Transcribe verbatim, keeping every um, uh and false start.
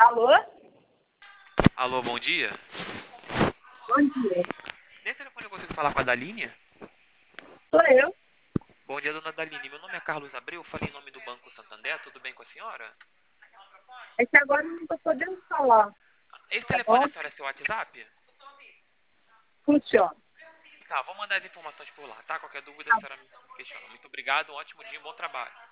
Alô? Alô, bom dia. Bom dia. Nesse telefone eu consigo falar com a Daline? Sou eu. Bom dia, dona Daline. Meu nome é Carlos Abreu, falei em nome do Banco Santander. Tudo bem com a senhora? É que agora eu não estou podendo falar, Esse tá telefone bom? da senhora é seu WhatsApp? Funciona. Tá, vou mandar as informações por lá, tá? Qualquer dúvida a Tá senhora me questiona. Muito obrigado, um ótimo dia, um bom trabalho.